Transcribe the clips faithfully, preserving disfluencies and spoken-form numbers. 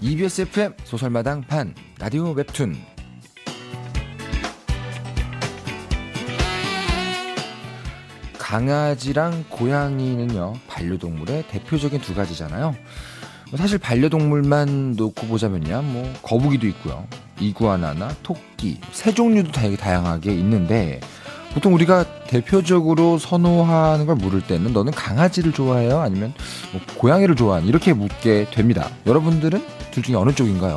이비에스 에프엠 소설마당 판 라디오 웹툰. 강아지랑 고양이는요, 반려동물의 대표적인 두 가지잖아요. 사실 반려동물만 놓고 보자면요, 뭐 거북이도 있고요, 이구아나나 토끼, 새 종류도 되게 다양하게 있는데, 보통 우리가 대표적으로 선호하는 걸 물을 때는 너는 강아지를 좋아해요? 아니면 뭐 고양이를 좋아하니? 이렇게 묻게 됩니다. 여러분들은 둘 중에 어느 쪽인가요?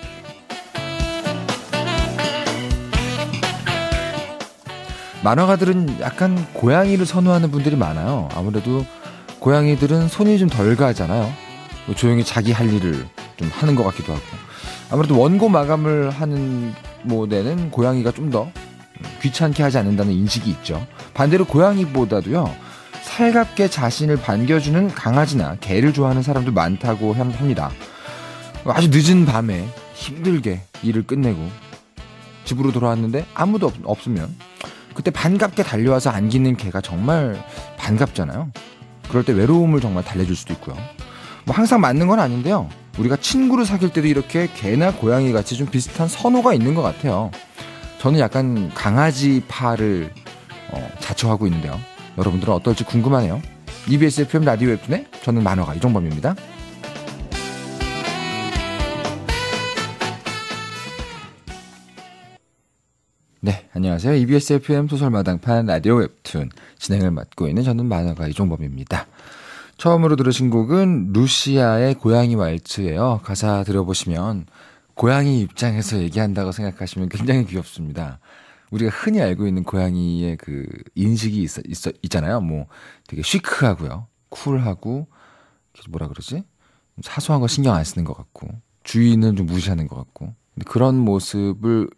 만화가들은 약간 고양이를 선호하는 분들이 많아요. 아무래도 고양이들은 손이 좀 덜 가잖아요. 조용히 자기 할 일을 좀 하는 것 같기도 하고. 아무래도 원고 마감을 하는 모델은 고양이가 좀 더 귀찮게 하지 않는다는 인식이 있죠. 반대로 고양이보다도요, 살갑게 자신을 반겨주는 강아지나 개를 좋아하는 사람도 많다고 합니다. 아주 늦은 밤에 힘들게 일을 끝내고 집으로 돌아왔는데 아무도 없, 없으면 그때 반갑게 달려와서 안기는 개가 정말 반갑잖아요. 그럴 때 외로움을 정말 달래줄 수도 있고요. 뭐 항상 맞는 건 아닌데요, 우리가 친구를 사귈 때도 이렇게 개나 고양이 같이 좀 비슷한 선호가 있는 것 같아요. 저는 약간 강아지파를 어, 자처하고 있는데요. 여러분들은 어떨지 궁금하네요. 이비에스 에프엠 라디오 웹툰의 저는 만화가 이종범입니다. 네, 안녕하세요. 이비에스 에프엠 소설마당판 라디오 웹툰 진행을 맡고 있는 저는 만화가 이종범입니다. 처음으로 들으신 곡은 루시아의 고양이 왈츠예요. 가사 들어보시면 고양이 입장에서 얘기한다고 생각하시면 굉장히 귀엽습니다. 우리가 흔히 알고 있는 고양이의 그 인식이 있어, 있어, 있잖아요. 뭐 되게 시크하고요, 쿨하고, 뭐라 그러지? 사소한 거 신경 안 쓰는 것 같고, 주인은 좀 무시하는 것 같고. 근데 그런 모습을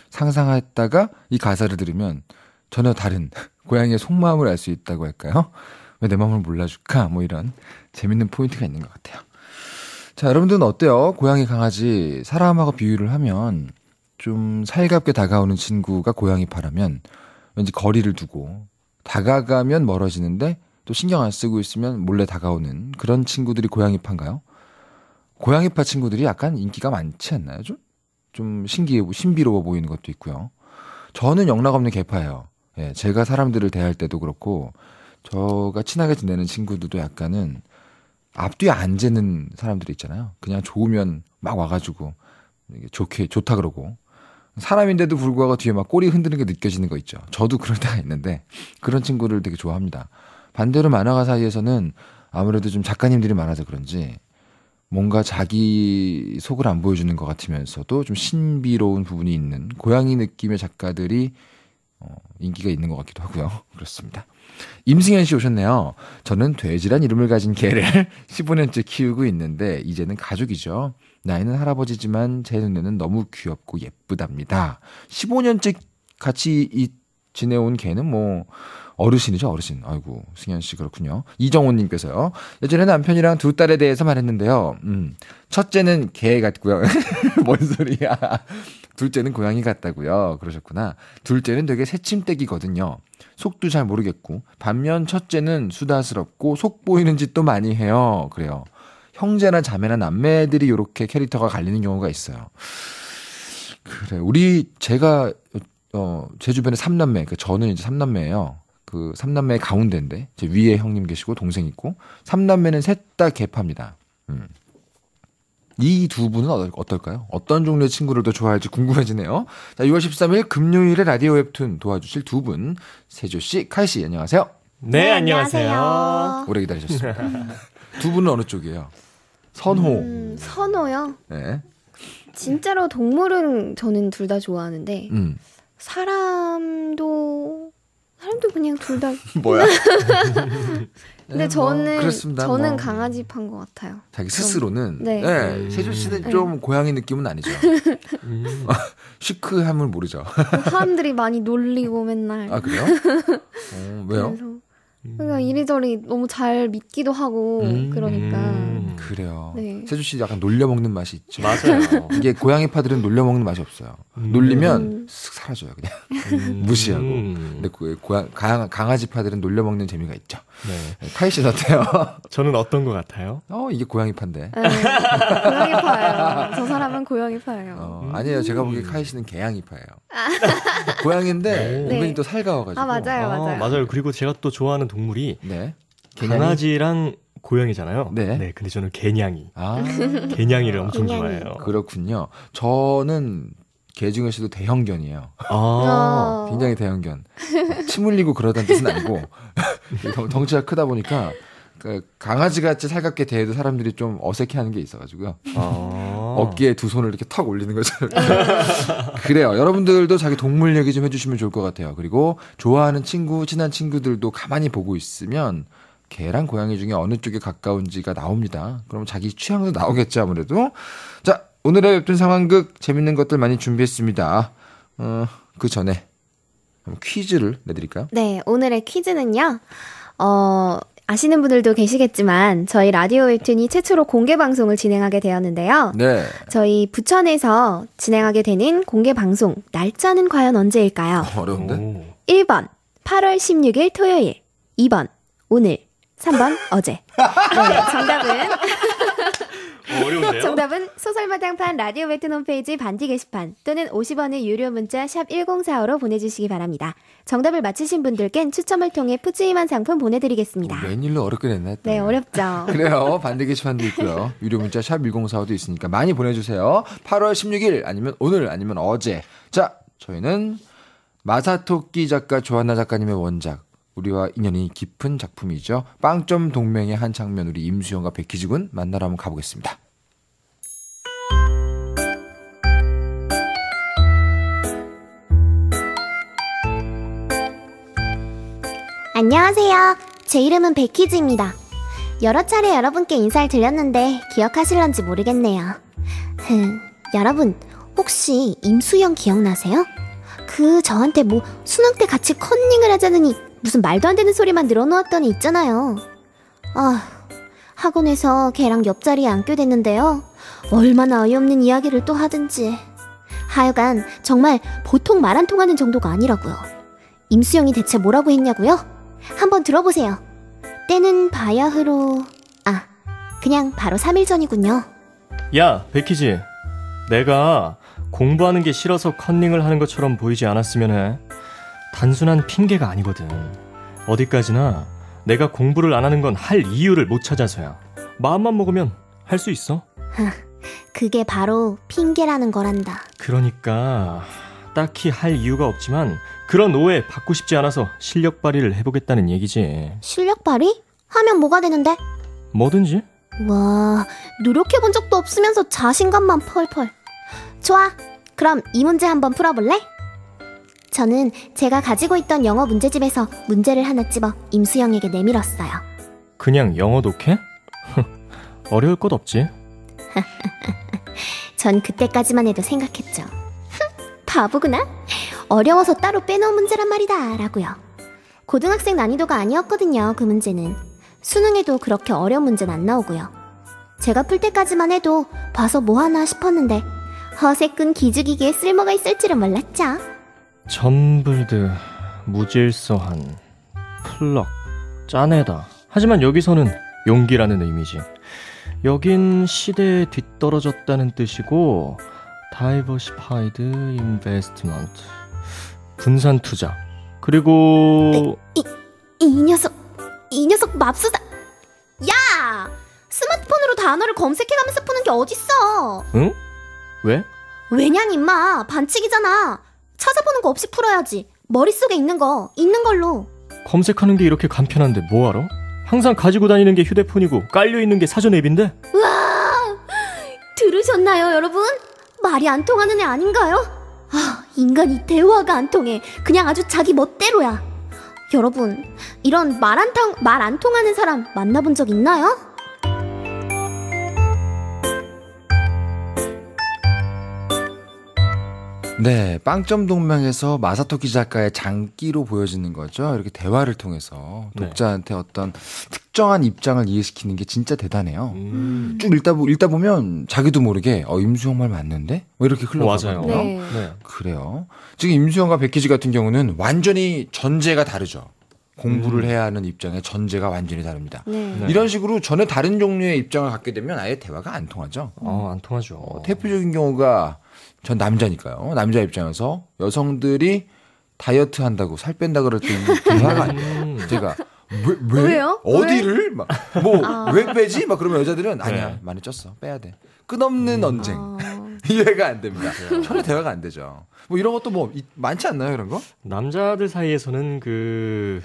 상상했다가 이 가사를 들으면 전혀 다른 고양이의 속마음을 알 수 있다고 할까요? 왜 내 마음을 몰라줄까? 뭐 이런 재밌는 포인트가 있는 것 같아요. 자, 여러분들은 어때요? 고양이, 강아지, 사람하고 비유를 하면 좀 살갑게 다가오는 친구가 고양이파라면 왠지 거리를 두고 다가가면 멀어지는데 또 신경 안 쓰고 있으면 몰래 다가오는 그런 친구들이 고양이파인가요? 고양이파 친구들이 약간 인기가 많지 않나요? 좀, 좀 신기해, 신비로워 보이는 것도 있고요. 저는 영락없는 개파예요. 예, 제가 사람들을 대할 때도 그렇고, 저가 친하게 지내는 친구들도 약간은 앞뒤에 안 재는 사람들이 있잖아요. 그냥 좋으면 막 와가지고 좋게 좋다 그러고, 사람인데도 불구하고 뒤에 막 꼬리 흔드는 게 느껴지는 거 있죠. 저도 그럴 때가 있는데 그런 친구를 되게 좋아합니다. 반대로 만화가 사이에서는 아무래도 좀 작가님들이 많아서 그런지 뭔가 자기 속을 안 보여주는 것 같으면서도 좀 신비로운 부분이 있는 고양이 느낌의 작가들이 어, 인기가 있는 것 같기도 하고요. 그렇습니다. 임승현 씨 오셨네요. 저는 돼지란 이름을 가진 개를 십오 년째 키우고 있는데 이제는 가족이죠. 나이는 할아버지지만 제 눈에는 너무 귀엽고 예쁘답니다. 십오 년째 같이 이, 지내온 개는 뭐 어르신이죠, 어르신. 아이고, 승현 씨 그렇군요. 이정호님께서요. 예전에 남편이랑 두 딸에 대해서 말했는데요. 음, 첫째는 개 같고요. 뭔 소리야. 둘째는 고양이 같다고요. 그러셨구나. 둘째는 되게 새침대기거든요. 속도 잘 모르겠고, 반면 첫째는 수다스럽고 속 보이는 짓도 많이 해요. 그래요. 형제나 자매나 남매들이 이렇게 캐릭터가 갈리는 경우가 있어요. 그래, 우리 제가 어, 제 주변에 삼남매, 그 저는 이제 삼남매예요. 그 삼남매 가운데인데 제 위에 형님 계시고 동생 있고, 삼남매는 셋 다 개파입니다. 음. 이 두 분은 어떨까요? 어떤 종류의 친구를 더 좋아할지 궁금해지네요. 자, 유월 십삼일 금요일에 라디오 웹툰 도와주실 두 분, 세조씨, 칼씨, 안녕하세요. 네, 네, 안녕하세요. 오래 기다리셨습니다. 두 분은 어느 쪽이에요? 선호. 음, 선호요? 네. 진짜로 동물은 저는 둘 다 좋아하는데, 음. 사람도, 사람도 그냥 둘 다. 뭐야? 근데 네, 저는, 뭐, 저는 뭐. 강아지판 것 같아요. 자기 스스로는. 네. 네. 세조 씨는 네. 좀 고양이 느낌은 아니죠. 음. 시크함을 모르죠. 사람들이 많이 놀리고 맨날. 아, 그래요? 어, 왜요? 그래서 그냥 이리저리 너무 잘 믿기도 하고 음. 그러니까. 음. 그래요. 네. 세주 씨 약간 놀려먹는 맛이 있죠. 맞아요. 이게 고양이 파들은 놀려먹는 맛이 없어요. 음. 놀리면 음. 쓱 사라져요, 그냥. 음. 무시하고. 음. 근데 고, 고양, 강, 강아지 파들은 놀려먹는 재미가 있죠. 네. 카이 씨는 어때요? 저는 어떤 것 같아요? 어, 이게 고양이 파인데. 네, 고양이 파예요. 저 사람은 고양이 파예요. 어, 아니에요. 제가 보기에 카이 씨는 개양이 파예요. 고양인데 네. 은근히 또 살가워가지고. 아, 맞아요, 맞아요. 아, 맞아요. 그리고 제가 또 좋아하는 동물이 네. 개냥이? 강아지랑 고양이잖아요. 네. 네, 근데 저는 개냥이. 아, 개냥이를 엄청 개냥이. 좋아해요. 그렇군요. 저는 개 중에서도 대형견이에요. 아, 어. 굉장히 대형견. 침 흘리고 그러다는 뜻은 아니고 덩- 덩치가 크다 보니까 그 강아지같이 살갑게 대해도 사람들이 좀 어색해하는 게 있어가지고요. 아. 어깨에 두 손을 이렇게 턱 올리는 것처럼. 그래요. 여러분들도 자기 동물 얘기 좀 해주시면 좋을 것 같아요. 그리고 좋아하는 친구, 친한 친구들도 가만히 보고 있으면 개랑 고양이 중에 어느 쪽에 가까운지가 나옵니다. 그럼 자기 취향도 나오겠죠, 아무래도. 자, 오늘의 웹툰 상황극 재밌는 것들 많이 준비했습니다. 어, 그 전에 한번 퀴즈를 내드릴까요? 네, 오늘의 퀴즈는요. 어, 아시는 분들도 계시겠지만 저희 라디오 웹툰이 최초로 공개 방송을 진행하게 되었는데요. 네. 저희 부천에서 진행하게 되는 공개 방송 날짜는 과연 언제일까요? 어려운데? 오. 일 번 팔월 십육일 토요일, 이 번 오늘, 삼 번 어제. 네, 정답은 어, 어려운데요? 정답은 소설마당판 라디오 웹툰 홈페이지 반디 게시판 또는 오십 원의 유료 문자 샵 일공사오로 보내주시기 바랍니다. 정답을 맞히신 분들께는 추첨을 통해 푸짐한 상품 보내드리겠습니다. 웬일로 어렵게 냈나 했더니. 네, 어렵죠. 그래요. 반대 게시판도 있고요. 유료 문자 샵 일공사오도 있으니까 많이 보내주세요. 팔월 십육일 아니면 오늘 아니면 어제. 자, 저희는 마사토끼 작가 조한나 작가님의 원작, 우리와 인연이 깊은 작품이죠. 빵점 동맹의 한 장면 우리 임수영과 백희지 군 만나러 한번 가보겠습니다. 안녕하세요. 제 이름은 백희지입니다. 여러 차례 여러분께 인사를 드렸는데 기억하실런지 모르겠네요. 흠, 여러분 혹시 임수영 기억나세요? 그 저한테 뭐 수능 때 같이 컨닝을 하자느니 무슨 말도 안 되는 소리만 늘어놓았더니 있잖아요. 아, 학원에서 걔랑 옆자리에 앉게 됐는데요. 얼마나 어이없는 이야기를 또 하든지. 하여간 정말 보통 말 안 통하는 정도가 아니라고요. 임수영이 대체 뭐라고 했냐고요? 한번 들어보세요. 때는 바야흐로... 아, 그냥 바로 삼 일 전이군요. 야, 백희지. 내가 공부하는 게 싫어서 컨닝을 하는 것처럼 보이지 않았으면 해. 단순한 핑계가 아니거든. 어디까지나 내가 공부를 안 하는 건 할 이유를 못 찾아서야. 마음만 먹으면 할 수 있어. 그게 바로 핑계라는 거란다. 그러니까 딱히 할 이유가 없지만 그런 오해 받고 싶지 않아서 실력 발휘를 해보겠다는 얘기지. 실력 발휘? 하면 뭐가 되는데? 뭐든지. 와, 노력해본 적도 없으면서 자신감만 펄펄. 좋아, 그럼 이 문제 한번 풀어볼래? 저는 제가 가지고 있던 영어 문제집에서 문제를 하나 집어 임수영에게 내밀었어요. 그냥 영어 독해? 어려울 것 없지. 전 그때까지만 해도 생각했죠. 바보구나. 어려워서 따로 빼놓은 문제란 말이다 라고요. 고등학생 난이도가 아니었거든요. 그 문제는 수능에도 그렇게 어려운 문제는 안 나오고요. 제가 풀 때까지만 해도 봐서 뭐하나 싶었는데 허세꾼 기죽이기에 쓸모가 있을지는 몰랐죠. 전불드, 무질서한, 플럭, 짜내다. 하지만 여기서는 용기라는 의미지. 여긴 시대에 뒤떨어졌다는 뜻이고 다이버시파이드 인베스트먼트, 분산 투자. 그리고 이, 이 녀석, 이 녀석 맙수다. 야! 스마트폰으로 단어를 검색해가면서 푸는 게 어딨어. 응? 왜? 왜냐니 임마, 반칙이잖아. 찾아보는 거 없이 풀어야지. 머릿속에 있는 거 있는 걸로. 검색하는 게 이렇게 간편한데 뭐하러? 항상 가지고 다니는 게 휴대폰이고 깔려있는 게 사전 앱인데? 우와! 들으셨나요 여러분? 말이 안 통하는 애 아닌가요? 아, 인간이 대화가 안 통해. 그냥 아주 자기 멋대로야. 여러분, 이런 말 안 통, 말 안 통하는 사람 만나본 적 있나요? 네, 빵점 동맹에서 마사토키 작가의 장기로 보여지는 거죠. 이렇게 대화를 통해서 독자한테 어떤 특정한 입장을 이해시키는 게 진짜 대단해요. 음. 쭉 읽다, 보, 읽다 보면 자기도 모르게 어, 임수영 말 맞는데? 뭐 이렇게 흘러가거든요. 맞아요. 네. 네. 그래요. 지금 임수영과 백희지 같은 경우는 완전히 전제가 다르죠. 공부를 음. 해야 하는 입장의 전제가 완전히 다릅니다. 네. 네. 이런 식으로 전혀 다른 종류의 입장을 갖게 되면 아예 대화가 안 통하죠. 어, 안 통하죠. 어, 대표적인 경우가 전 남자니까요. 남자 입장에서 여성들이 다이어트 한다고 살 뺀다 그럴 때 대화가 안 돼요. 음. 제가 왜, 왜? 왜요? 어디를? 막, 뭐, 아. 왜 빼지? 막 그러면 여자들은 아니야. 네. 많이 쪘어. 빼야 돼. 끝없는 언쟁. 어. 이해가 안 됩니다. 전혀 대화가 안 되죠. 뭐 이런 것도 뭐 이- 많지 않나요, 이런 거? 남자들 사이에서는 그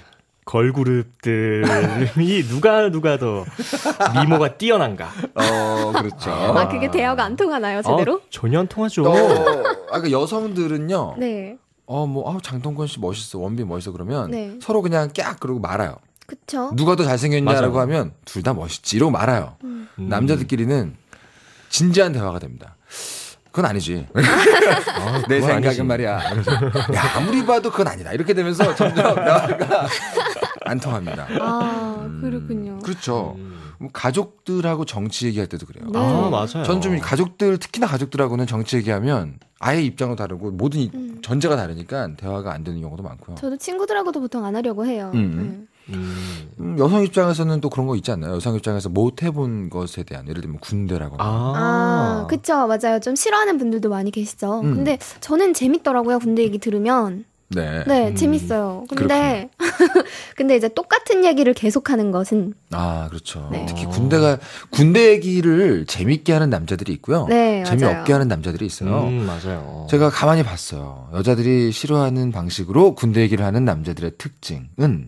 걸그룹들이 누가 누가 더 미모가 뛰어난가? 어, 그렇죠. 아, 그게 대화가 안 통하나요, 제대로? 어, 전혀 안 통하죠. 어, 아, 그 여성들은요. 네. 어, 뭐, 아, 장동건 씨 멋있어. 원빈 멋있어. 그러면 네. 서로 그냥 깍 그러고 말아요. 그쵸. 누가 더 잘생겼냐라고 맞아요. 하면 둘 다 멋있지. 이러고 말아요. 음. 음. 남자들끼리는 진지한 대화가 됩니다. 그건 아니지. 아, 내 그건 생각은 아니지. 말이야. 야, 아무리 봐도 그건 아니다. 이렇게 되면서 점점 대화가 안 통합니다. 아, 음, 그렇군요. 그렇죠. 음. 뭐 가족들하고 정치 얘기할 때도 그래요. 네. 아, 맞아요. 전 좀 가족들, 특히나 가족들하고는 정치 얘기하면 아예 입장도 다르고 모든 이- 음. 전제가 다르니까 대화가 안 되는 경우도 많고요. 저도 친구들하고도 보통 안 하려고 해요. 음. 음. 음, 여성 입장에서는 또 그런 거 있지 않나요? 여성 입장에서 못 해본 것에 대한 예를 들면 군대라거나. 아, 아, 그쵸. 맞아요. 좀 싫어하는 분들도 많이 계시죠. 음. 근데 저는 재밌더라고요. 군대 얘기 들으면. 네. 네, 음. 재밌어요. 근데, 근데 이제 똑같은 얘기를 계속하는 것은. 아, 그렇죠. 네. 특히 군대가 군대 얘기를 재밌게 하는 남자들이 있고요. 네, 재미없게 맞아요. 하는 남자들이 있어요. 음, 맞아요. 제가 가만히 봤어요. 여자들이 싫어하는 방식으로 군대 얘기를 하는 남자들의 특징은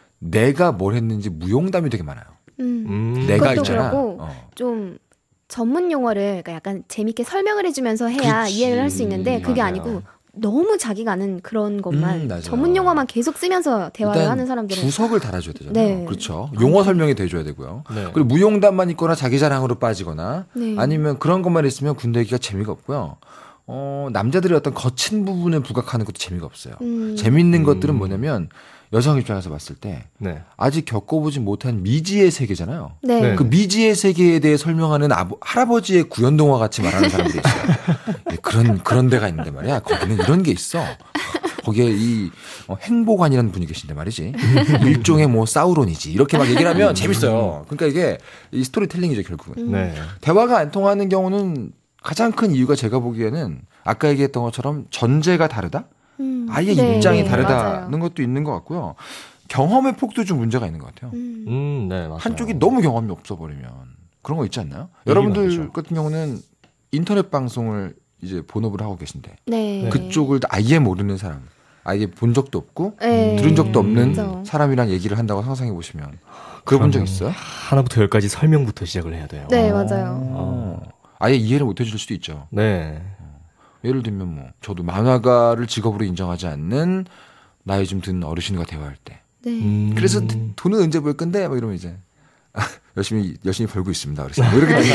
내가 뭘 했는지 무용담이 되게 많아요. 음, 음. 내가 그것도 있잖아. 그렇고 어. 좀 전문 용어를 그러니까 약간 재밌게 설명을 해주면서 해야 그치. 이해를 할 수 있는데 그게 맞아요. 아니고 너무 자기가 아는 그런 것만 음, 맞아요. 전문 용어만 계속 쓰면서 대화를 일단 하는 사람들은 주석을 달아줘야 되잖아요. 네. 그렇죠. 용어 설명이 돼줘야 되고요. 네. 그리고 무용담만 있거나 자기 자랑으로 빠지거나 네. 아니면 그런 것만 있으면 군대 얘기가 재미가 없고요. 어, 남자들의 어떤 거친 부분에 부각하는 것도 재미가 없어요. 음, 재밌는 음. 것들은 뭐냐면 여성 입장에서 봤을 때 네. 아직 겪어보지 못한 미지의 세계잖아요. 네. 네. 그 미지의 세계에 대해 설명하는 아버, 할아버지의 구연동화 같이 말하는 사람들이 있어요. 예, 그런 그런 데가 있는데 말이야. 거기는 이런 게 있어. 거기에 이 어, 행보관이라는 분이 계신데 말이지. 일종의 뭐 사우론이지. 이렇게 막 얘기를 하면 재밌어요. 그러니까 이게 이 스토리텔링이죠 결국은. 음. 네. 대화가 안 통하는 경우는 가장 큰 이유가 제가 보기에는 아까 얘기했던 것처럼 전제가 다르다. 음, 아예 네, 입장이 네, 다르다는 맞아요. 것도 있는 것 같고요. 경험의 폭도 좀 문제가 있는 것 같아요. 음. 음, 네, 맞아요. 한쪽이 너무 경험이 없어 버리면 그런 거 있지 않나요? 얘기가 안 여러분들 되죠. 같은 경우는 인터넷 방송을 이제 본업을 하고 계신데 네. 그쪽을 아예 모르는 사람, 아예 본 적도 없고 네. 들은 적도 없는 그죠. 사람이랑 얘기를 한다고 상상해 보시면 그런 적 그러면 있어요? 하나부터 열까지 설명부터 시작을 해야 돼요. 네, 맞아요. 어. 아예 이해를 못 해줄 수도 있죠. 네. 예를 들면 뭐 저도 만화가를 직업으로 인정하지 않는 나이 좀 든 어르신과 대화할 때 네. 음. 그래서 돈은 언제 벌 건데? 막 이러면 이제 아, 열심히 열심히 벌고 있습니다. 그래서 뭐 이렇게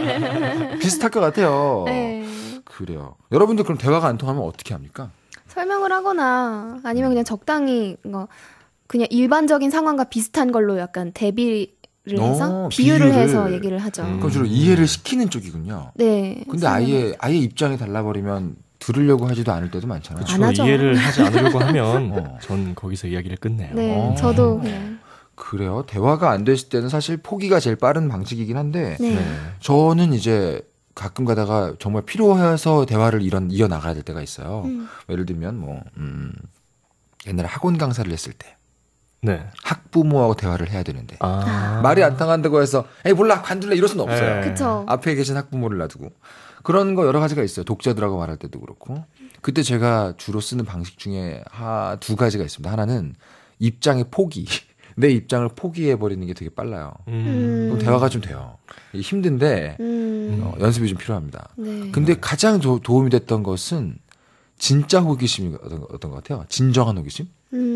되는데 비슷할 것 같아요. 네. 그래요. 여러분들 그럼 대화가 안 통하면 어떻게 합니까? 설명을 하거나 아니면 그냥 적당히 뭐 그냥 일반적인 상황과 비슷한 걸로 약간 대비를 해서 어, 비유를, 비유를. 해서 얘기를 하죠. 음. 그럼 주로 이해를 시키는 쪽이군요. 네. 근데 아예 아예 입장이 달라버리면 들으려고 하지도 않을 때도 많잖아요. 안 하죠. 이해를 하지 않으려고 하면 어. 전 거기서 이야기를 끝내요. 네, 어. 저도 그냥. 그래요. 대화가 안 됐을 때는 사실 포기가 제일 빠른 방식이긴 한데 네. 네. 저는 이제 가끔 가다가 정말 필요해서 대화를 이런 이어 나가야 될 때가 있어요. 음. 예를 들면 뭐 음, 옛날에 학원 강사를 했을 때 네. 학부모하고 대화를 해야 되는데 아. 말이 안 통한다고 해서 에이 몰라 관둘래 이럴 수는 없어요. 네. 그쵸. 앞에 계신 학부모를 놔두고 그런 거 여러 가지가 있어요. 독자들하고 말할 때도 그렇고 그때 제가 주로 쓰는 방식 중에 하, 두 가지가 있습니다. 하나는 입장의 포기. 내 입장을 포기해 버리는 게 되게 빨라요. 음. 그럼 대화가 좀 돼요. 이게 힘든데 음. 어, 연습이 좀 필요합니다. 네. 근데 가장 도, 도움이 됐던 것은 진짜 호기심이 어떤, 어떤 것 같아요. 진정한 호기심.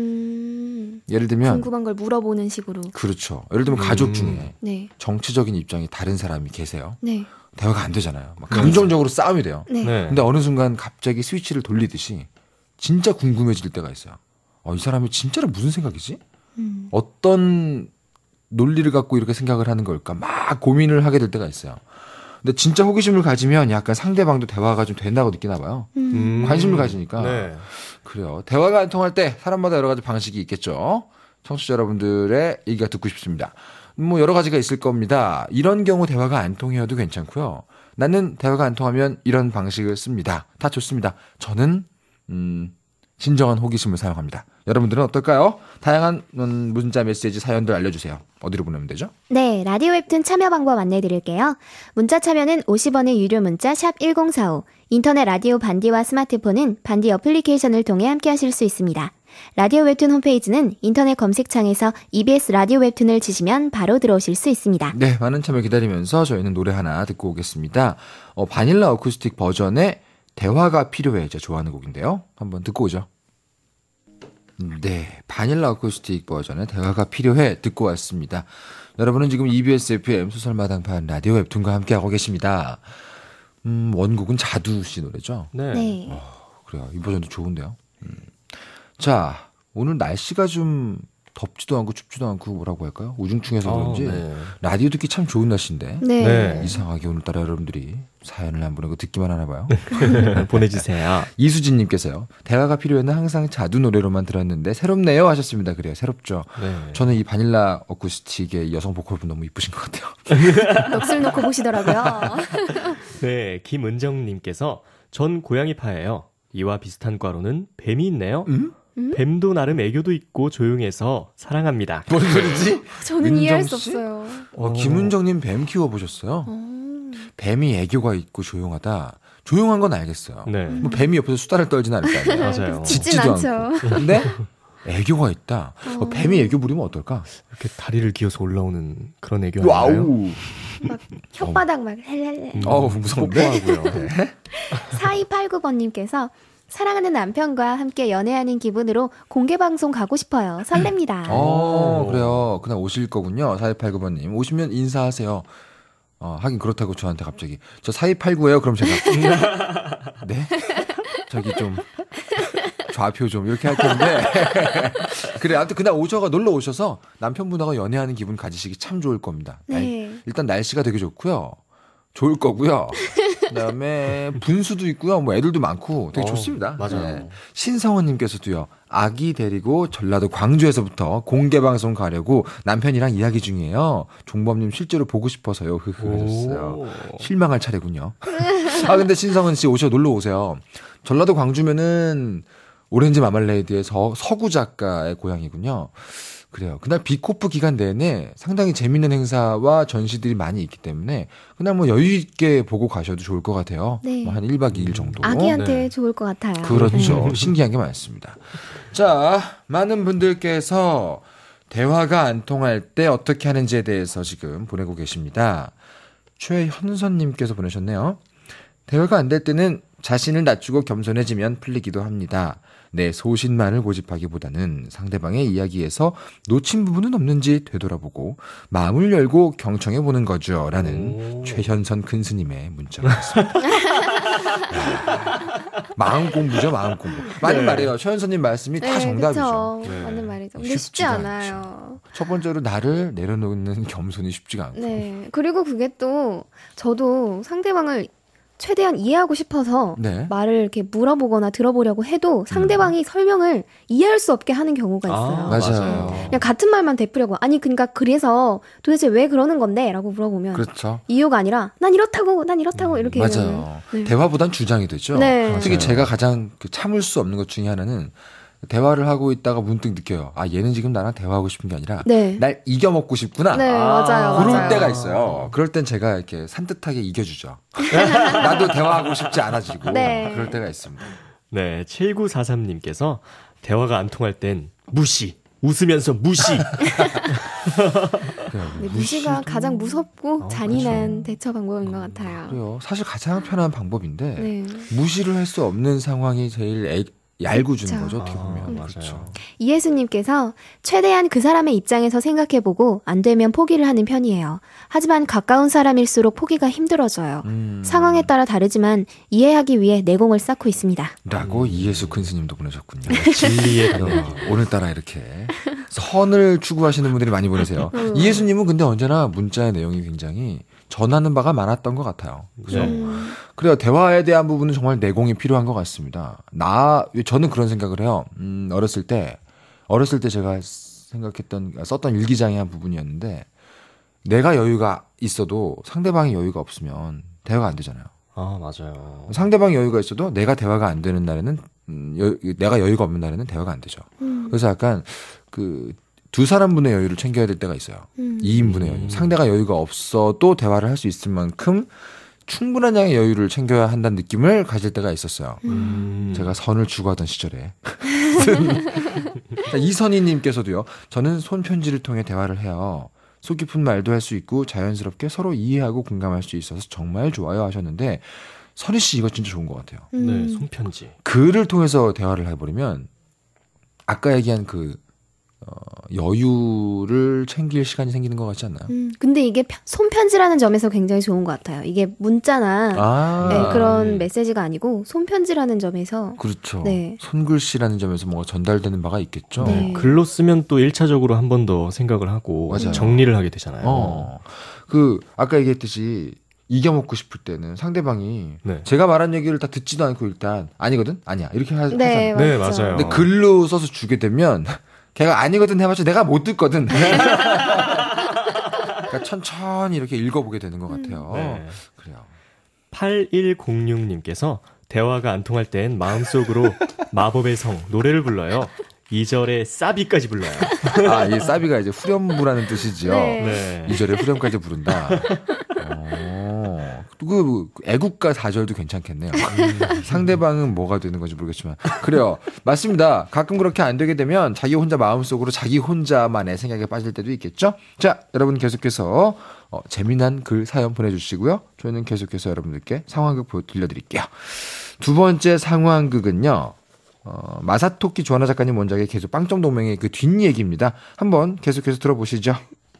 음. 예를 들면 궁금한 걸 물어보는 식으로. 그렇죠. 예를 들면 음. 가족 중에 네. 정치적인 입장이 다른 사람이 계세요. 네. 대화가 안 되잖아요. 막 감정적으로 싸움이 돼요. 네. 네. 근데 어느 순간 갑자기 스위치를 돌리듯이 진짜 궁금해질 때가 있어요. 어, 이 사람이 진짜로 무슨 생각이지? 음. 어떤 논리를 갖고 이렇게 생각을 하는 걸까 막 고민을 하게 될 때가 있어요. 근데 진짜 호기심을 가지면 약간 상대방도 대화가 좀 된다고 느끼나 봐요. 음. 관심을 가지니까. 네. 그래요. 대화가 안 통할 때 사람마다 여러 가지 방식이 있겠죠. 청취자 여러분들의 얘기가 듣고 싶습니다. 뭐 여러 가지가 있을 겁니다. 이런 경우 대화가 안 통해도 괜찮고요. 나는 대화가 안 통하면 이런 방식을 씁니다. 다 좋습니다. 저는 음, 진정한 호기심을 사용합니다. 여러분들은 어떨까요? 다양한 음, 문자 메시지 사연들 알려주세요. 어디로 보내면 되죠? 네, 라디오 웹툰 참여 방법 안내드릴게요. 문자 참여는 오십 원의 유료 문자 샵 일공사오, 인터넷 라디오 반디와 스마트폰은 반디 어플리케이션을 통해 함께 하실 수 있습니다. 라디오 웹툰 홈페이지는 인터넷 검색창에서 이비에스 라디오 웹툰을 치시면 바로 들어오실 수 있습니다. 네, 많은 참여 기다리면서 저희는 노래 하나 듣고 오겠습니다. 어, 바닐라 어쿠스틱 버전의 대화가 필요해 제가 좋아하는 곡인데요. 한번 듣고 오죠. 네, 바닐라 어쿠스틱 버전의 대화가 필요해 듣고 왔습니다. 여러분은 지금 이비에스 에프엠 소설마당판 라디오 웹툰과 함께하고 계십니다. 음, 원곡은 자두 씨 노래죠? 네. 네. 어, 그래요. 이 버전도 좋은데요. 음. 자, 오늘 날씨가 좀 덥지도 않고 춥지도 않고 뭐라고 할까요? 우중충해서 그런지 어, 네. 라디오 듣기 참 좋은 날씨인데 네. 네. 이상하게 오늘따라 여러분들이 사연을 안 보내고 듣기만 하나 봐요. 보내주세요. 이수진님께서요. 대화가 필요해는 항상 자두 노래로만 들었는데 새롭네요 하셨습니다. 그래요. 새롭죠. 네. 저는 이 바닐라 어쿠스틱의 여성 보컬분 너무 이쁘신 것 같아요. 넋을 놓고 보시더라고요. 네, 김은정님께서 전 고양이파예요. 이와 비슷한 과로는 뱀이 있네요. 음? 뱀도 나름 애교도 있고 조용해서 사랑합니다. 뭔 소리지? 저는 이해할 수 은정 씨? 없어요. 어, 김은정님 뱀 키워보셨어요? 뱀이 애교가 있고 조용하다. 조용한 건 알겠어요. 네. 뭐 뱀이 옆에서 수다를 떨진 않을 거 아니에요. 맞아요. 짖진 짖지도 않죠. 근데 애교가 있다. 어, 뱀이 애교 부리면 어떨까? 이렇게 다리를 기어서 올라오는 그런 애교 아닌가요? 와우. 막 혓바닥 막 헬헬헬. 어우 무서운데. 뽀뽀하고요. 네. 사이팔구 번님께서 사랑하는 남편과 함께 연애하는 기분으로 공개방송 가고 싶어요. 설렙니다. 어, 그래요. 그날 오실 거군요. 사이팔구 번님. 오시면 인사하세요. 어, 하긴 그렇다고 저한테 갑자기 저 사이팔구예요. 그럼 제가 네? 저기 좀 좌표 좀 이렇게 할 텐데. 그래, 아무튼 그날 오셔가 놀러 오셔서 남편분하고 연애하는 기분 가지시기 참 좋을 겁니다. 네. 일단 날씨가 되게 좋고요. 좋을 거고요. 그다음에 분수도 있고요. 뭐 애들도 많고 되게 어, 좋습니다. 맞아요. 네. 신성원님께서도요. 아기 데리고 전라도 광주에서부터 공개 방송 가려고 남편이랑 이야기 중이에요. 종범님 실제로 보고 싶어서요. 흐흐 하셨어요. 실망할 차례군요. 아 근데 신성원 씨 오셔 놀러 오세요. 전라도 광주면은 오렌지 마말레이드의 서, 서구 작가의 고향이군요. 그래요. 그날 비코프 기간 내내 상당히 재밌는 행사와 전시들이 많이 있기 때문에 그날 뭐 여유 있게 보고 가셔도 좋을 것 같아요. 네. 뭐 한 일 박 이 일 정도. 아기한테 네. 좋을 것 같아요. 그렇죠. 신기한 게 많습니다. 자, 많은 분들께서 대화가 안 통할 때 어떻게 하는지에 대해서 지금 보내고 계십니다. 최현선님께서 보내셨네요. 대화가 안 될 때는 자신을 낮추고 겸손해지면 풀리기도 합니다. 내 소신만을 고집하기보다는 상대방의 이야기에서 놓친 부분은 없는지 되돌아보고 마음을 열고 경청해보는 거죠. 라는 오. 최현선 큰스님의 문자가 왔습니다. 마음 공부죠, 마음 공부. 맞는 네. 말이에요. 최현선님 말씀이 다 정답이죠. 그쵸. 네. 맞는 말이죠. 근데 쉽지 쉽지가 않아요. 첫 번째로 나를 내려놓는 겸손이 쉽지가 않고. 네. 그리고 그게 또 저도 상대방을 최대한 이해하고 싶어서 네. 말을 이렇게 물어보거나 들어보려고 해도 상대방이 음. 설명을 이해할 수 없게 하는 경우가 있어요. 아, 맞아요. 맞아요. 그냥 같은 말만 되풀이하고 아니 그러니까 그래서 도대체 왜 그러는 건데? 라고 물어보면 그렇죠. 이유가 아니라 난 이렇다고 난 이렇다고 이렇게 맞아요. 얘기하면 네. 대화보단 주장이 되죠. 네. 특히 맞아요. 제가 가장 그 참을 수 없는 것 중에 하나는 대화를 하고 있다가 문득 느껴요. 아 얘는 지금 나랑 대화하고 싶은 게 아니라 네. 날 이겨먹고 싶구나. 네, 아, 맞아요. 그럴 맞아요. 때가 있어요. 그럴 땐 제가 이렇게 산뜻하게 이겨주죠. 나도 대화하고 싶지 않아지고 네. 그럴 때가 있습니다. 네, 칠구사삼님께서 대화가 안 통할 땐 무시. 웃으면서 무시. 그래요. 네, 무시가 가장 무섭고 어, 잔인한 그렇죠. 대처 방법인 것 같아요. 그래요. 사실 가장 편한 방법인데 네. 무시를 할 수 없는 상황이 제일 애, 얄고 주는 그쵸. 거죠. 어떻게 보면. 아, 맞아요. 그렇죠. 이예수님께서 최대한 그 사람의 입장에서 생각해보고 안 되면 포기를 하는 편이에요. 하지만 가까운 사람일수록 포기가 힘들어져요. 음. 상황에 따라 다르지만 이해하기 위해 내공을 쌓고 있습니다. 라고 이예수 큰 스님도 보내셨군요. 진리의 단계. 어, 오늘따라 이렇게 선을 추구하시는 분들이 많이 보내세요. 음. 이예수님은 근데 언제나 문자의 내용이 굉장히 전하는 바가 많았던 것 같아요. 그래서 네. 그래요. 대화에 대한 부분은 정말 내공이 필요한 것 같습니다. 나 저는 그런 생각을 해요. 음, 어렸을 때 어렸을 때 제가 생각했던 썼던 일기장의 한 부분이었는데 내가 여유가 있어도 상대방이 여유가 없으면 대화가 안 되잖아요. 아, 맞아요. 상대방이 여유가 있어도 내가 대화가 안 되는 날에는 음, 여, 내가 여유가 없는 날에는 대화가 안 되죠. 음. 그래서 약간 그 두 사람분의 여유를 챙겨야 될 때가 있어요. 음. 이 인분의 여유. 상대가 여유가 없어도 대화를 할 수 있을 만큼 충분한 양의 여유를 챙겨야 한다는 느낌을 가질 때가 있었어요. 음. 제가 선을 추구하던 시절에. 이선희님께서도요. 저는 손편지를 통해 대화를 해요. 속 깊은 말도 할 수 있고 자연스럽게 서로 이해하고 공감할 수 있어서 정말 좋아요 하셨는데 선희 씨 이거 진짜 좋은 것 같아요. 음. 네, 손편지. 글을 통해서 대화를 해버리면 아까 얘기한 그 어, 여유를 챙길 시간이 생기는 것 같지 않나요? 음, 근데 이게 편- 손편지라는 점에서 굉장히 좋은 것 같아요. 이게 문자나 아, 네, 그런 메시지가 아니고 손편지라는 점에서 그렇죠. 네. 손글씨라는 점에서 뭔가 전달되는 바가 있겠죠. 네. 글로 쓰면 또 일차적으로 한 번 더 생각을 하고 맞아요. 정리를 하게 되잖아요. 어, 그 아까 얘기했듯이 이겨먹고 싶을 때는 상대방이 네. 제가 말한 얘기를 다 듣지도 않고 일단 아니거든, 아니야 이렇게 하, 네, 하잖아요. 네, 맞죠. 맞아요. 근데 글로 써서 주게 되면 걔가 아니거든 해봤자 내가 못 듣거든. 그러니까 천천히 이렇게 읽어보게 되는 것 같아요. 네. 그래요. 팔일공육님께서 대화가 안 통할 땐 마음속으로 마법의 성 노래를 불러요. 이 절에 사비까지 불러요. 아, 이 사비가 이제 후렴부라는 뜻이지요. 네. 네. 이 절에 후렴까지 부른다. 어, 그 애국가 사 절도 괜찮겠네요. 상대방은 뭐가 되는 건지 모르겠지만 그래요. 맞습니다. 가끔 그렇게 안 되게 되면 자기 혼자 마음속으로 자기 혼자만의 생각에 빠질 때도 있겠죠. 자, 여러분 계속해서 어, 재미난 글 사연 보내주시고요. 저희는 계속해서 여러분들께 상황극 보- 들려드릴게요. 두 번째 상황극은요. 어, 마사토키 조하나 작가님 원작의 계속 빵점 동맹의 그 뒷얘기입니다. 한번 계속해서 들어보시죠.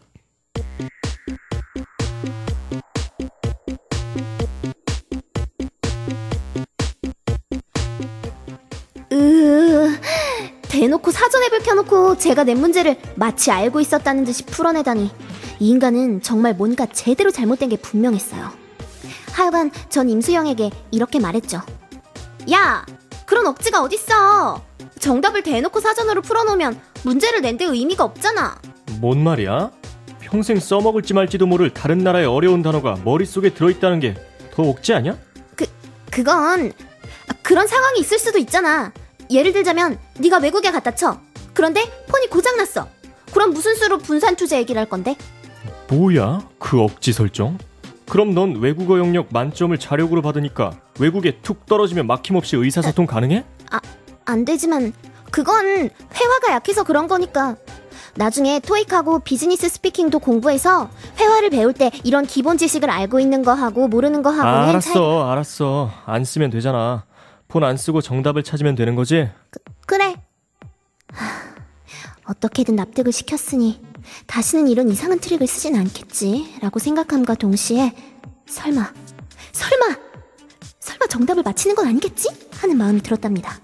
으, 대놓고 사전 앱을 켜놓고 제가 낸 문제를 마치 알고 있었다는 듯이 풀어내다니 이 인간은 정말 뭔가 제대로 잘못된 게 분명했어요. 하여간 전 임수영에게 이렇게 말했죠. 야, 그런 억지가 어딨어. 정답을 대놓고 사전으로 풀어놓으면 문제를 낸 데 의미가 없잖아. 뭔 말이야? 평생 써먹을지 말지도 모를 다른 나라의 어려운 단어가 머릿속에 들어있다는 게 더 억지 아니야? 그, 그건 아, 그런 상황이 있을 수도 있잖아. 예를 들자면 네가 외국에 갔다 쳐. 그런데 폰이 고장났어. 그럼 무슨 수로 분산투제 얘기를 할 건데? 뭐야? 그 억지 설정? 그럼 넌 외국어 영역 만점을 자력으로 받으니까 외국에 툭 떨어지면 막힘없이 의사소통 가능해? 안 되지만 그건 회화가 약해서 그런 거니까. 나중에 토익하고 비즈니스 스피킹도 공부해서 회화를 배울 때 이런 기본 지식을 알고 있는 거 하고 모르는 거 하고는 아, 알았어 차이... 알았어 안 쓰면 되잖아. 폰 안 쓰고 정답을 찾으면 되는 거지? 그래. 하, 어떻게든 납득을 시켰으니 다시는 이런 이상한 트릭을 쓰진 않겠지 라고 생각함과 동시에 설마 설마 설마 정답을 맞히는 건 아니겠지? 하는 마음이 들었답니다.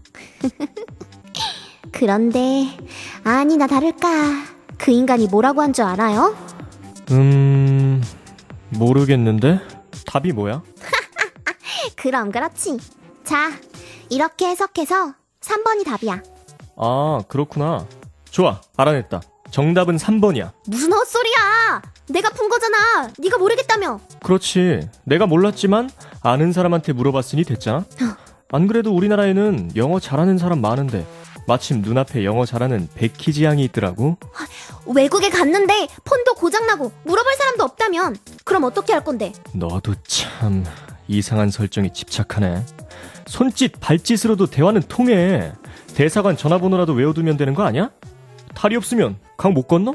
그런데 아니나 다를까 그 인간이 뭐라고 한 줄 알아요? 음... 모르겠는데? 답이 뭐야? 그럼 그렇지. 자, 이렇게 해석해서 삼 번이 답이야. 아, 그렇구나. 좋아, 알아냈다. 정답은 삼 번이야. 무슨 헛소리야. 내가 푼 거잖아. 네가 모르겠다며. 그렇지. 내가 몰랐지만 아는 사람한테 물어봤으니 됐잖아. 안 그래도 우리나라에는 영어 잘하는 사람 많은데 마침 눈앞에 영어 잘하는 백희지 양이 있더라고. 외국에 갔는데 폰도 고장나고 물어볼 사람도 없다면 그럼 어떻게 할 건데? 너도 참 이상한 설정에 집착하네. 손짓 발짓으로도 대화는 통해. 대사관 전화번호라도 외워두면 되는 거 아니야? 탈이 없으면 강 못 건너?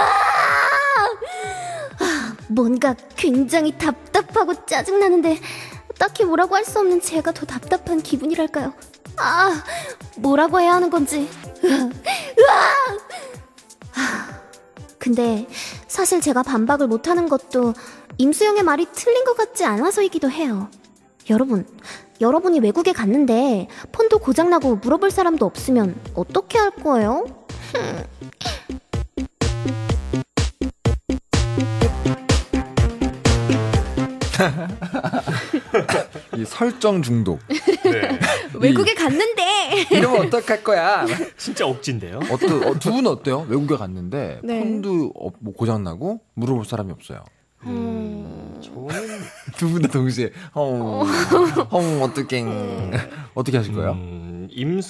뭔가 굉장히 답답하고 짜증나는데 딱히 뭐라고 할 수 없는 제가 더 답답한 기분이랄까요? 아, 뭐라고 해야 하는 건지. 근데 사실 제가 반박을 못하는 것도 임수영의 말이 틀린 것 같지 않아서이기도 해요. 여러분, 여러분이 외국에 갔는데 폰도 고장나고 물어볼 사람도 없으면 어떻게 할 거예요? 이 설정 중독. 네. 외국에 갔는데 이러면 어떡할 거야? 진짜 억진데요. 어떠, 어, 두 분은 어때요? 외국에 갔는데 네. 폰도 어, 뭐 고장나고 물어볼 사람이 없어요. 음... 저는 두 분 다 동시에 어, 어, 어떡해. 어떻게 하실 거예요? 음,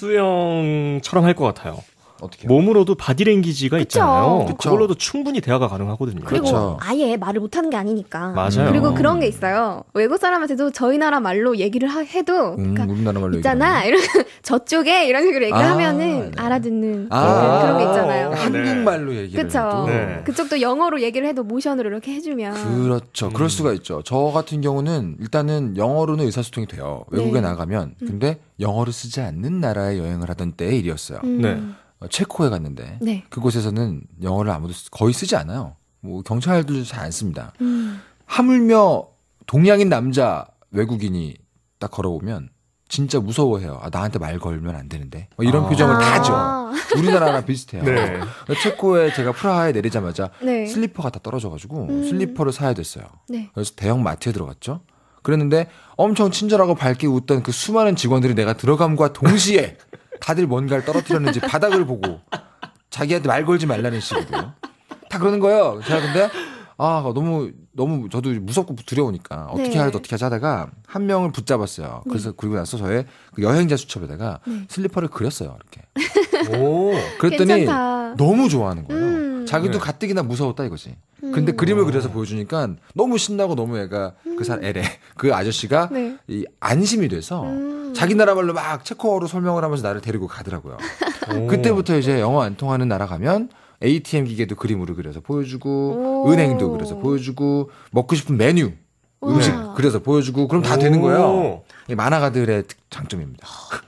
임수영처럼 할 것 같아요. 어떻게? 몸으로도 바디랭귀지가 그쵸. 있잖아요. 그쵸. 그걸로도 충분히 대화가 가능하거든요. 그리고 그렇죠. 아예 말을 못하는 게 아니니까. 맞아요. 그리고 그런 게 있어요. 외국 사람한테도 저희 나라 말로 얘기를 하, 해도 음, 그러니까 우리나라 말로 있잖아 이런 저쪽에 이런 식으로 얘기를 아, 하면은 네. 알아듣는 아, 그런 게 있잖아요. 네. 한국말로 얘기를 그쵸. 해도 네. 그쪽도 영어로 얘기를 해도 모션으로 이렇게 해주면 그렇죠. 음. 그럴 수가 있죠. 저 같은 경우는 일단은 영어로는 의사소통이 돼요. 외국에 네. 나가면. 근데 영어를 쓰지 않는 나라에 여행을 하던 때의 일이었어요. 음. 네. 어, 체코에 갔는데 네. 그곳에서는 영어를 아무도 쓰- 거의 쓰지 않아요. 뭐 경찰들도 잘 안 씁니다. 음. 하물며 동양인 남자 외국인이 딱 걸어오면 진짜 무서워해요. 아, 나한테 말 걸면 안 되는데. 뭐 이런 아. 표정을 다 하죠. 아. 우리나라랑 비슷해요. 네. 체코에 제가 프라하에 내리자마자 네. 슬리퍼가 다 떨어져가지고 음. 슬리퍼를 사야 됐어요. 네. 그래서 대형 마트에 들어갔죠. 그랬는데 엄청 친절하고 밝게 웃던 그 수많은 직원들이 내가 들어감과 동시에 다들 뭔가를 떨어뜨렸는지 바닥을 보고 자기한테 말 걸지 말라는 식으로 다 그러는 거예요. 제가 근데 아 너무 너무 저도 무섭고 두려우니까 어떻게 네. 하지 어떻게 하지 하다가 한 명을 붙잡았어요. 그래서 그리고 나서 저의 그 여행자 수첩에다가 네. 슬리퍼를 그렸어요. 이렇게. 오. 그랬더니 괜찮다. 너무 좋아하는 거예요. 음. 자기도 네. 가뜩이나 무서웠다 이거지. 근데 음. 그림을 그려서 보여주니까 너무 신나고 너무 애가 그 사람 애래 그 아저씨가 네. 이 안심이 돼서 음. 자기 나라 말로 막 체코어로 설명을 하면서 나를 데리고 가더라고요. 오. 그때부터 이제 영어 안 통하는 나라 가면 에이티엠 기계도 그림으로 그려서 보여주고 오. 은행도 그려서 보여주고 먹고 싶은 메뉴 음식 우와. 그려서 보여주고 그럼 다 되는 오. 거예요. 이 만화가들의 특- 장점입니다.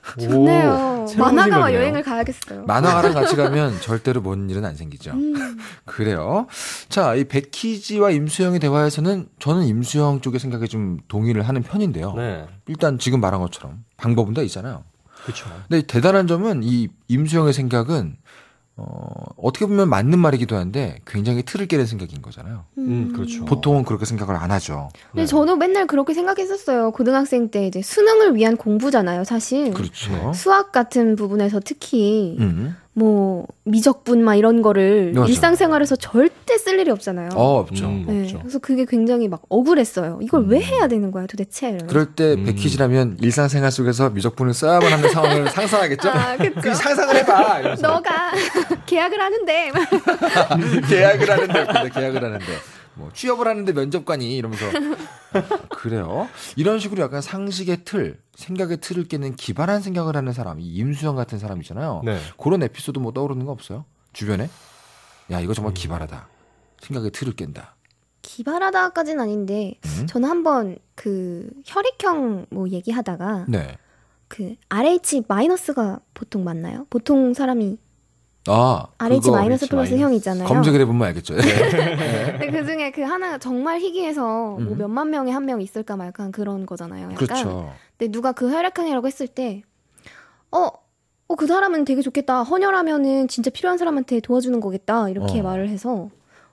좋네요. 새로운 만화가와 생각이네요. 여행을 가야겠어요. 만화가랑 같이 가면 절대로 뭔 일은 안 생기죠. 음. 그래요. 자, 이 백희지와 임수영의 대화에서는 저는 임수영 쪽의 생각에 좀 동의를 하는 편인데요. 네. 일단 지금 말한 것처럼 방법은 다 있잖아요. 그렇죠. 근데 대단한 점은 이 임수영의 생각은 어, 어떻게 보면 맞는 말이기도 한데 굉장히 틀을 깨는 생각인 거잖아요. 음, 그렇죠. 보통은 그렇게 생각을 안 하죠. 근데 네. 저도 맨날 그렇게 생각했었어요. 고등학생 때 이제 수능을 위한 공부잖아요, 사실. 그렇죠. 수학 같은 부분에서 특히 음. 뭐 미적분 막 이런 거를 맞아. 일상생활에서 절대 쓸 일이 없잖아요. 어, 없죠. 음. 네, 없죠. 그래서 그게 굉장히 막 억울했어요. 이걸 음. 왜 해야 되는 거야, 도대체? 이러면서. 그럴 때 음. 백희지라면 일상생활 속에서 미적분을 써야만 하는 상황을 상상하겠죠? 아, 그쵸. 그 상상을 해봐. 이러면서. 너가 계약을 하는데 계약을 하는데 근데 계약을 하는데 뭐 취업을 하는데 면접관이 이러면서 그래요. 이런 식으로 약간 상식의 틀, 생각의 틀을 깨는 기발한 생각을 하는 사람, 이 임수영 같은 사람 있잖아요. 네. 그런 에피소드 뭐 떠오르는 거 없어요? 주변에? 야 이거 정말 기발하다. 생각의 틀을 깬다. 기발하다까지는 아닌데 음? 저는 한번 그 혈액형 뭐 얘기하다가 네. 그 알에이치 마이너스가 보통 맞나요? 보통 사람이 아 알에이치 그거 마이너스 플러스 마이너스. 형이 있잖아요. 검색을 해보면 알겠죠. 근데 그 중에 그 하나 정말 희귀해서 뭐 음. 몇만 명에 한 명 있을까 말까 그런 거잖아요. 약간. 그렇죠. 근데 누가 그 혈액형이라고 했을 때, 어, 어, 그 사람은 되게 좋겠다. 헌혈하면은 진짜 필요한 사람한테 도와주는 거겠다. 이렇게 어. 말을 해서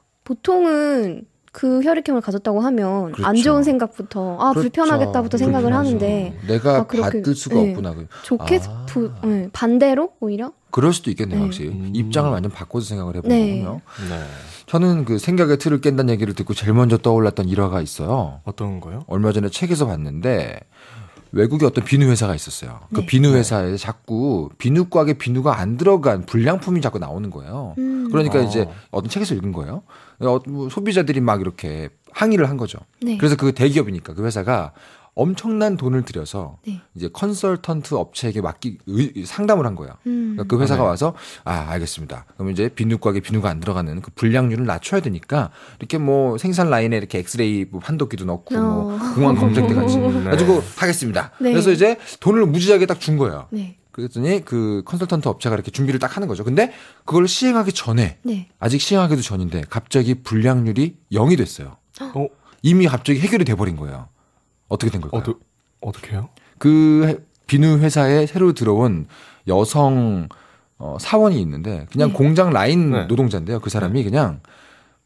보통은 그 혈액형을 가졌다고 하면 그렇죠. 안 좋은 생각부터 아 그렇죠. 불편하겠다부터 생각을 그렇죠. 하는데 내가 아, 그렇게- 받을 수가 네. 없구나. 그- 좋게 아. 부, 네, 반대로 오히려 그럴 수도 있겠네요, 네. 확실히. 음. 입장을 완전 바꿔서 생각을 해보는 네. 거군요. 네. 저는 그 생각의 틀을 깬다는 얘기를 듣고 제일 먼저 떠올랐던 일화가 있어요. 어떤 거요? 얼마 전에 책에서 봤는데 외국에 어떤 비누 회사가 있었어요. 그 네. 비누 회사에 자꾸 비누곽에 비누가 안 들어간 불량품이 자꾸 나오는 거예요. 음. 그러니까 아. 이제 어떤 책에서 읽은 거예요. 어, 뭐 소비자들이 막 이렇게 항의를 한 거죠. 네. 그래서 그 대기업이니까 그 회사가 엄청난 돈을 들여서 네. 이제 컨설턴트 업체에게 맡기 의- 상담을 한 거예요. 음. 그러니까 그 회사가 아, 네. 와서 아 알겠습니다. 그럼 이제 비누곽에 비누가 안 들어가는 그 불량률을 낮춰야 되니까 이렇게 뭐 생산 라인에 이렇게 엑스레이 뭐 판독기도 넣고 뭐 어. 공항 검색대 같이 네. 가지고 하겠습니다. 네. 그래서 이제 돈을 무지하게 딱 준 거예요. 네. 그랬더니 그 컨설턴트 업체가 이렇게 준비를 딱 하는 거죠. 근데 그걸 시행하기 전에 네. 아직 시행하기도 전인데 갑자기 불량률이 영이 됐어요. 어, 이미 갑자기 해결이 돼버린 거예요. 어떻게 된 걸까요? 어떠, 어떻게 해요? 그 해- 비누 회사에 새로 들어온 여성 어, 사원이 있는데 그냥 네. 공장 라인 네. 노동자인데요. 그 사람이 그냥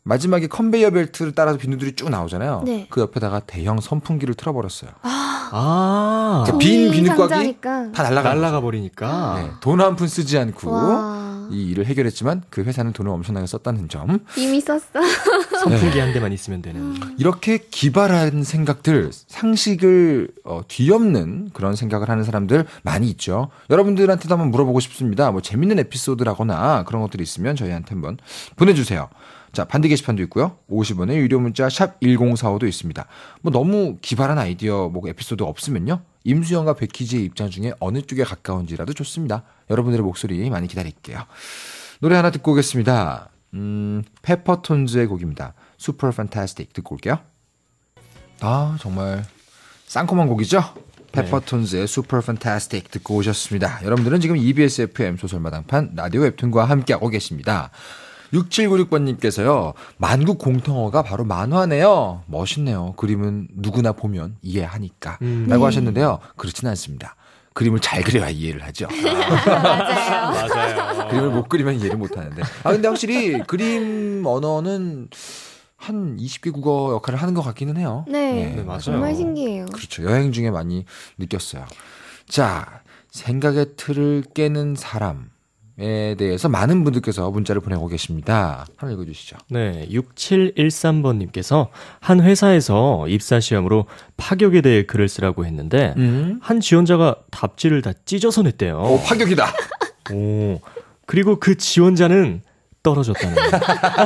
마지막에 컨베이어 벨트를 따라서 비누들이 쭉 나오잖아요. 네. 그 옆에다가 대형 선풍기를 틀어버렸어요. 아, 그러니까 빈 종이 비누곽이 상자니까. 다 날아가 날라가 버리니까. 네, 돈 한 푼 쓰지 않고 와. 이 일을 해결했지만 그 회사는 돈을 엄청나게 썼다는 점. 이미 썼어. 선풍기 한 대만 있으면 되는. 이렇게 기발한 생각들, 상식을 어, 뒤엎는 그런 생각을 하는 사람들 많이 있죠. 여러분들한테도 한번 물어보고 싶습니다. 뭐 재밌는 에피소드라거나 그런 것들이 있으면 저희한테 한번 보내주세요. 자, 반디 게시판도 있고요. 오십 원의 유료 문자 샵 일공사오도 있습니다. 뭐 너무 기발한 아이디어, 뭐 에피소드 없으면요. 임수영과 백희지의 입장 중에 어느 쪽에 가까운지라도 좋습니다. 여러분들의 목소리 많이 기다릴게요. 노래 하나 듣고 오겠습니다. 음, 페퍼톤즈의 곡입니다. Super Fantastic 듣고 올게요. 아, 정말 쌍콤한 곡이죠? 페퍼톤즈의 Super Fantastic 듣고 오셨습니다. 여러분들은 지금 이비에스 에프엠 소설마당판 라디오 웹툰과 함께하고 계십니다. 육칠구육 번님께서요. 만국 공통어가 바로 만화네요. 멋있네요. 그림은 누구나 보면 이해하니까. 음. 라고 네. 하셨는데요. 그렇지는 않습니다. 그림을 잘 그려야 이해를 하죠. 맞아요. 맞아요. 그림을 못 그리면 이해를 못 하는데. 아, 근데 확실히 그림 언어는 한 이십 개 국어 역할을 하는 것 같기는 해요. 네. 네, 맞아요. 정말 신기해요. 그렇죠. 여행 중에 많이 느꼈어요. 자, 생각의 틀을 깨는 사람에 대해서 많은 분들께서 문자를 보내고 계십니다. 하나 읽어주시죠. 네, 육칠일삼 번님께서 한 회사에서 입사 시험으로 파격에 대해 글을 쓰라고 했는데 음. 한 지원자가 답지를 다 찢어서 냈대요. 오, 파격이다. 오, 그리고 그 지원자는 떨어졌다는 거예요.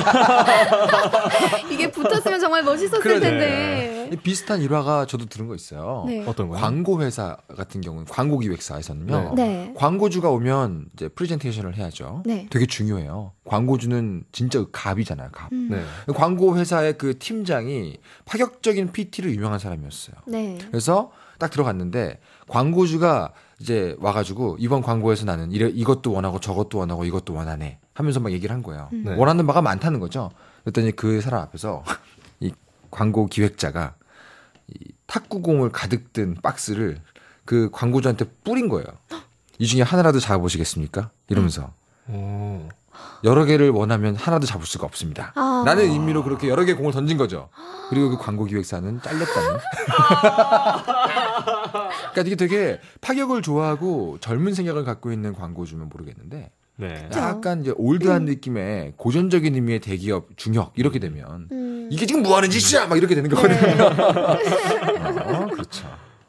이게 붙었으면 정말 멋있었을 그러네. 텐데. 비슷한 일화가 저도 들은 거 있어요. 네. 어떤 거요? 광고 회사 같은 경우는 광고 기획사에서는요. 네. 광고주가 오면 이제 프레젠테이션을 해야죠. 네. 되게 중요해요. 광고주는 진짜 갑이잖아요. 갑. 음. 네. 광고 회사의 그 팀장이 파격적인 피티로 유명한 사람이었어요. 네. 그래서 딱 들어갔는데 광고주가 이제 와가지고 이번 광고에서 나는 이래, 이것도 원하고 저것도 원하고 이것도 원하네 하면서 막 얘기를 한 거예요. 네. 원하는 바가 많다는 거죠. 그랬더니 그 사람 앞에서 이 광고 기획자가 이 탁구공을 가득 든 박스를 그 광고주한테 뿌린 거예요. 이 중에 하나라도 잡아보시겠습니까? 이러면서 오. 여러 개를 원하면 하나도 잡을 수가 없습니다. 아. 라는 의미로 그렇게 여러 개 공을 던진 거죠. 그리고 그 광고 기획사는 잘렸다는. 그러니까 이게 되게 파격을 좋아하고 젊은 생각을 갖고 있는 광고주면 모르겠는데 네. 약간 이제 올드한 느낌의 고전적인 의미의 대기업 중역 이렇게 되면 음. 이게 지금 뭐 하는 짓이야 막 이렇게 되는 거거든요. 어, 그렇죠.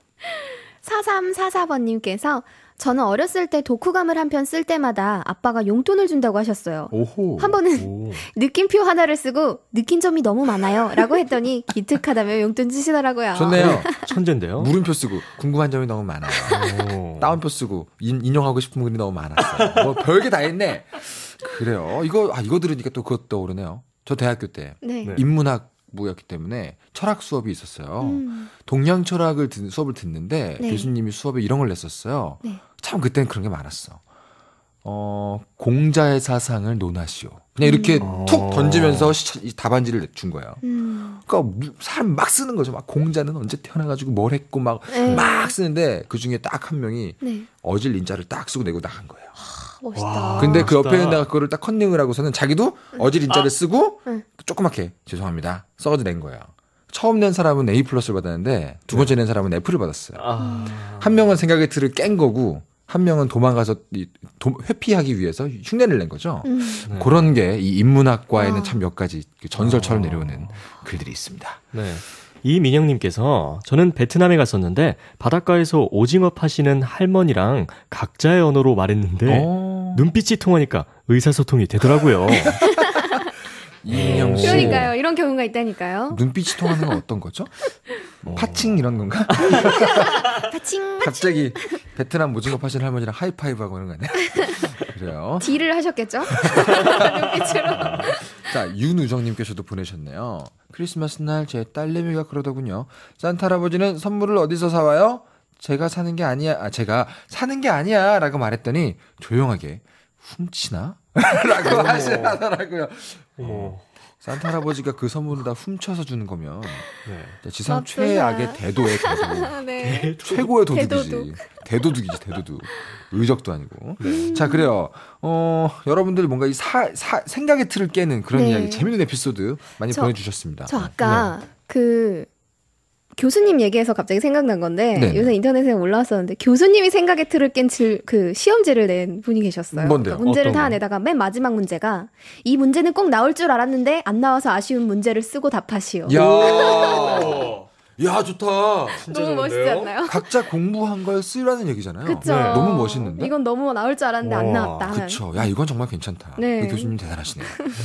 사삼사사 번님께서 저는 어렸을 때 독후감을 한 편 쓸 때마다 아빠가 용돈을 준다고 하셨어요. 오호. 한 번은 오. 느낌표 하나를 쓰고 느낀 점이 너무 많아요 라고 했더니 기특하다며 용돈 주시더라고요. 좋네요. 천재인데요. 물음표 쓰고 궁금한 점이 너무 많아요. 오. 따옴표 쓰고 인, 인용하고 싶은 글이 너무 많았어요. 뭐 별게 다 했네. 그래요. 이거 아 이거 들으니까 또 그것 떠오르네요. 저 대학교 때 네. 네. 인문학부였기 때문에 철학 수업이 있었어요. 음. 동양 철학을 듣, 수업을 듣는데 네. 교수님이 수업에 이런 걸 냈었어요. 네. 참 그때는 그런 게 많았어. 어, 공자의 사상을 논하시오. 그냥 이렇게 음. 툭 어. 던지면서 시, 이 답안지를 준 거예요. 음. 그러니까 무- 사람 막 쓰는 거죠. 막 공자는 언제 태어나가지고 뭘 했고 막 막 네. 쓰는데 그 중에 딱 한 명이 네. 어질 인자를 딱 쓰고 내고 나간 거예요. 멋있다. 와. 근데 그 멋있다. 옆에 내가 그거를 딱 컨닝을 하고서는 자기도 어질 인자를 쓰고 응. 조그맣게 죄송합니다. 써가지고 낸 거예요. 처음 낸 사람은 A 플러스를 받았는데 두 번째 낸 사람은 F를 받았어요. 아. 한 명은 생각의 틀을 깬 거고 한 명은 도망가서 이 도- 회피하기 위해서 흉내를 낸 거죠. 음. 네. 그런 게 이 인문학과에는 와. 참 몇 가지 전설처럼 아. 내려오는 글들이 있습니다. 네. 이민영님께서 저는 베트남에 갔었는데 바닷가에서 오징어 파시는 할머니랑 각자의 언어로 말했는데 어. 눈빛이 통하니까 의사소통이 되더라고요. 이민영 씨. 그러니까요. 이런 경우가 있다니까요. 눈빛이 통하는 건 어떤 거죠? 어. 파칭 이런 건가? 파칭 갑자기 베트남 오징어 파시는 할머니랑 하이파이브하고 이런 거 아니야? 그래요. 딜을 하셨겠죠? 눈빛으로. 자, 윤우정님께서도 보내셨네요. 크리스마스 날 제 딸내미가 그러더군요. 산타 할아버지는 선물을 어디서 사와요? 제가 사는 게 아니야. 아, 제가 사는 게 아니야. 라고 말했더니 조용하게 훔치나? 라고 하시더라고요. 어머. 산타 할아버지가 그 선물을 다 훔쳐서 주는 거면 네. 지상 맙소사. 최악의 대도의 대도. 네. 최고의 도둑이지. 대도둑. 대도둑이지, 대도둑. 의적도 아니고. 네. 자, 그래요. 어, 여러분들 뭔가 이 사, 사, 생각의 틀을 깨는 그런 네. 이야기, 재밌는 에피소드 많이 저- 보내주셨습니다. 저 아까 그 교수님 얘기해서 갑자기 생각난 건데 네네. 요새 인터넷에 올라왔었는데 교수님이 생각의 틀을 깬 그 시험지를 낸 분이 계셨어요. 뭔데요? 그러니까 문제를 어떤 다 거? 내다가 맨 마지막 문제가 이 문제는 꼭 나올 줄 알았는데 안 나와서 아쉬운 문제를 쓰고 답하시오. 야, 오. 야, 좋다. 진짜 너무 멋있지 좋은데요? 않나요? 각자 공부한 걸 쓰라는 얘기잖아요. 그쵸. 네. 너무 멋있는데? 이건 너무 나올 줄 알았는데 안 와, 나왔다. 하는. 그쵸. 야, 이건 정말 괜찮다. 네. 우리 교수님 대단하시네요.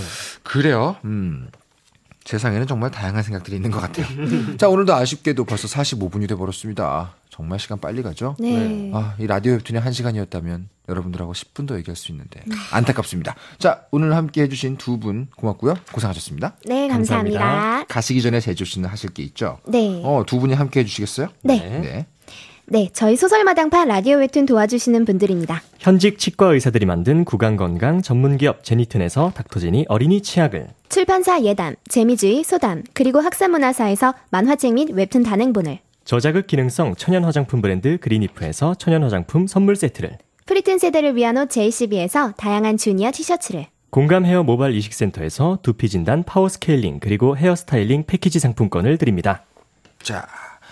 그래요. 음. 세상에는 정말 다양한 생각들이 있는 것 같아요. 자, 오늘도 아쉽게도 벌써 사십오 분이 돼버렸습니다. 정말 시간 빨리 가죠? 네. 아, 이 라디오 웹툰이 한 시간이었다면 여러분들하고 십 분 더 얘기할 수 있는데 안타깝습니다. 자, 오늘 함께 해주신 두 분 고맙고요. 고생하셨습니다. 네, 감사합니다. 감사합니다. 가시기 전에 제주 씨는 하실 게 있죠? 네. 어, 두 분이 함께 해주시겠어요? 네. 네. 네, 저희 소설마당판 라디오 웹툰 도와주시는 분들입니다. 현직 치과 의사들이 만든 구강건강 전문기업 제니튼에서 닥터제니 어린이 치약을, 출판사 예담, 재미주의 소담, 그리고 학사문화사에서 만화책 및 웹툰 단행본을, 저자극 기능성 천연 화장품 브랜드 그린이프에서 천연 화장품 선물 세트를, 프리튼 세대를 위한 옷 제이씨비에서 다양한 주니어 티셔츠를, 공감 헤어 모바일 이식센터에서 두피 진단 파워 스케일링 그리고 헤어 스타일링 패키지 상품권을 드립니다. 자,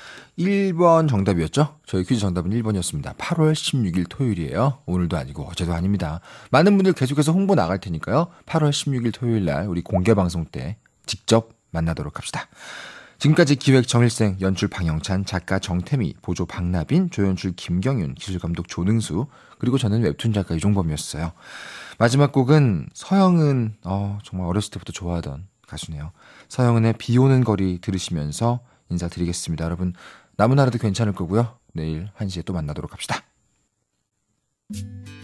일 번 정답이었죠? 저희 퀴즈 정답은 일 번이었습니다. 팔월 십육일 토요일이에요. 오늘도 아니고 어제도 아닙니다. 많은 분들 계속해서 홍보 나갈 테니까요. 팔월 십육일 토요일 날 우리 공개 방송 때 직접 만나도록 합시다. 지금까지 기획 정일생, 연출 방영찬, 작가 정태미, 보조 박나빈, 조연출 김경윤, 기술감독 조능수, 그리고 저는 웹툰 작가 이종범이었어요. 마지막 곡은 서영은, 어, 정말 어렸을 때부터 좋아하던 가수네요. 서영은의 비 오는 거리 들으시면서 인사드리겠습니다. 여러분, 남은 하루도 괜찮을 거고요. 내일 한 시에 또 만나도록 합시다.